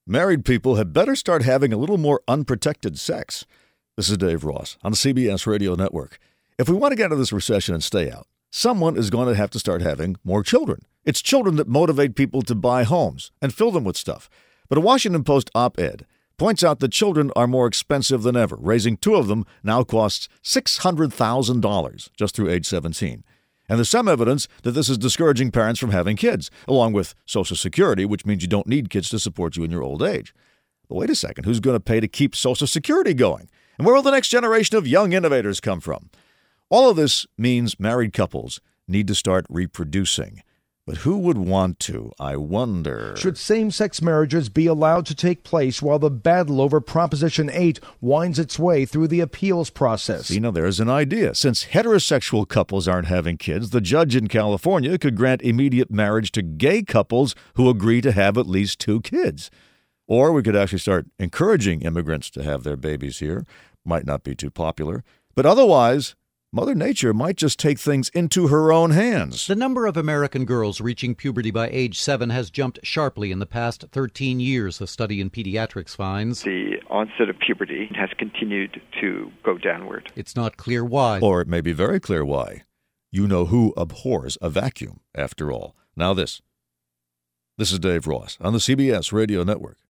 Married people had better start having a little more unprotected sex. This is Dave Ross on the CBS Radio Network. If we want to get out of this recession and stay out, someone is going to have to start having more children. It's children that motivate people to buy homes and fill them with stuff. But a Washington Post op-ed points out that children are more expensive than ever. Raising two of them now costs $600,000 just through age 17. And there's some evidence that this is discouraging parents from having kids, along with Social Security, which means you don't need kids to support you in your old age. But wait a second, who's going to pay to keep Social Security going? And where will the next generation of young innovators come from? All of this means married couples need to start reproducing. But who would want to, I wonder? Should same-sex marriages be allowed to take place while the battle over Proposition 8 winds its way through the appeals process? See, now there's an idea. Since heterosexual couples aren't having kids, the judge in California could grant immediate marriage to gay couples who agree to have at least two kids. Or we could actually start encouraging immigrants to have their babies here. Might not be too popular. But otherwise, Mother Nature might just take things into her own hands. The number of American girls reaching puberty by age 7 has jumped sharply in the past 13 years, a study in pediatrics finds. The onset of puberty has continued to go downward. It's not clear why. Or it may be very clear why. You know who abhors a vacuum, after all. Now this. This is Dave Ross on the CBS Radio Network.